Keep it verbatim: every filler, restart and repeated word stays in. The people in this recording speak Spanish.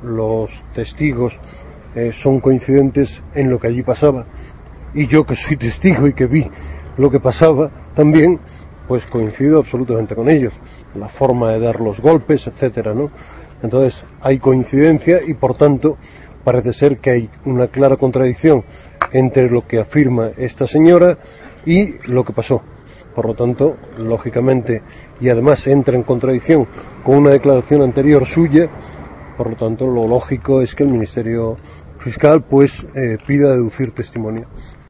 los testigos eh, son coincidentes en lo que allí pasaba, y yo, que soy testigo y que vi lo que pasaba también, pues coincido absolutamente con ellos, la forma de dar los golpes, etcétera, ¿no? Entonces hay coincidencia y por tanto parece ser que hay una clara contradicción entre lo que afirma esta señora y lo que pasó. Por lo tanto, lógicamente, y además entra en contradicción con una declaración anterior suya, por lo tanto lo lógico es que el Ministerio Fiscal pues eh, pida deducir testimonio.